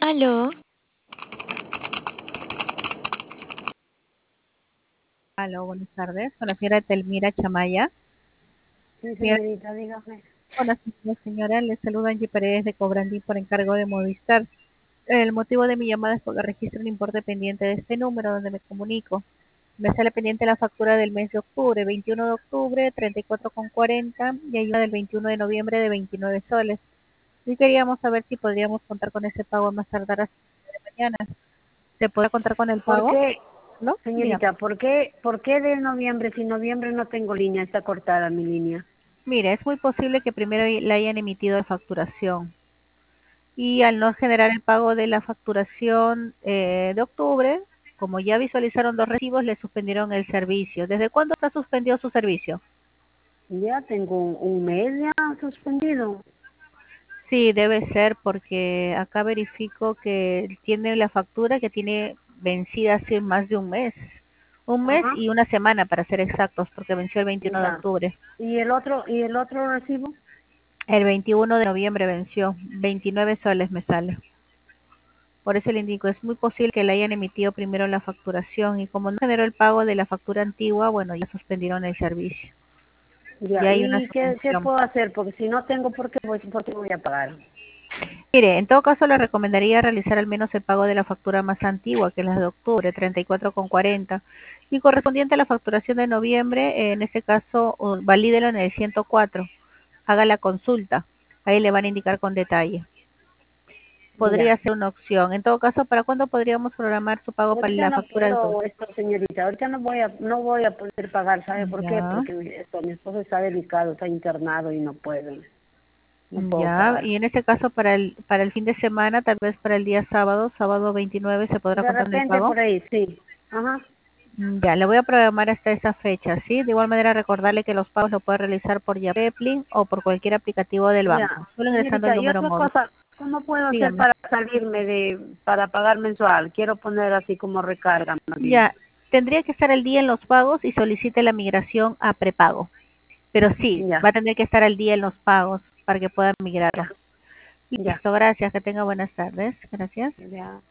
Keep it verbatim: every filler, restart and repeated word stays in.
Aló, Aló, buenas tardes. Con la señora Telmira Chamaya. Sí, Señora, señorita, dígame. hola, señora, señora, le saluda Angie Paredes de Cobrandí por encargo de Movistar. El motivo de mi llamada es porque registro un importe pendiente de este número donde me comunico. Me sale pendiente la factura del mes de octubre, veintiuno de octubre, treinta y cuatro con cuarenta, y hay una del veintiuno de noviembre de veintinueve soles. Y queríamos saber si podríamos contar con ese pago a más tardar hasta mañana. ¿Se puede contar con el ¿Por pago? qué, ¿No? Dígame. señorita, por qué, por qué de noviembre? Si noviembre no tengo línea, está cortada mi línea. Mire, es muy posible que primero le hayan emitido la facturación. Y al no generar el pago de la facturación eh, de octubre, como ya visualizaron dos recibos, le suspendieron el servicio. ¿Desde cuándo está suspendido su servicio? Ya tengo un, un mes ya suspendido. Sí, debe ser porque acá verifico que tiene la factura que tiene vencida hace más de un mes. Un mes Ajá, y una semana para ser exactos, porque venció el veintiuno de ya. octubre. ¿Y el otro, y el otro recibo? El veintiuno de noviembre venció. veintinueve soles me sale. Por eso le indico, es muy posible que le hayan emitido primero la facturación y como no generó el pago de la factura antigua, bueno, ya suspendieron el servicio. Ya. Ya hay una ¿Y qué, qué suspensión. puedo hacer? Porque si no tengo, ¿por qué voy, por qué voy a pagar? Mire, en todo caso le recomendaría realizar al menos el pago de la factura más antigua, que es la de octubre, treinta y cuatro con cuarenta. Y correspondiente a la facturación de noviembre, eh, en ese caso, uh, valídelo en el ciento cuatro. Haga la consulta. Ahí le van a indicar con detalle. Ya. Podría ser una opción. En todo caso, ¿para cuándo podríamos programar su pago para Ahorita la no factura de octubre? puedo esto, señorita. Ahorita no voy a, no voy a poder pagar. ¿Sabe por qué? Ya. Porque mi, esto, mi esposo está delicado, está internado y no puedo. No puedo Ya, pagar. y en este caso para el para el fin de semana, tal vez para el día sábado, sábado veintinueve, ¿se podrá De contar con el repente pago? por ahí, sí. Ajá. Mm, Ya, le voy a programar hasta esa fecha, ¿sí? De igual manera recordarle que los pagos lo puede realizar por Yapepli o por cualquier aplicativo del Ya. banco, solo ingresando el Señorita, y número otra móvil. cosa, ¿cómo puedo hacer Dígame. para salirme de, para pagar mensual? Quiero poner así como recarga más bien. Ya, tendría que estar al día en los pagos y solicite la migración a prepago. Pero sí, va Ya, a tener que estar al día en los pagos para que pueda ya, migrarlo. ya, Listo, gracias, que tenga buenas tardes. Gracias. ya.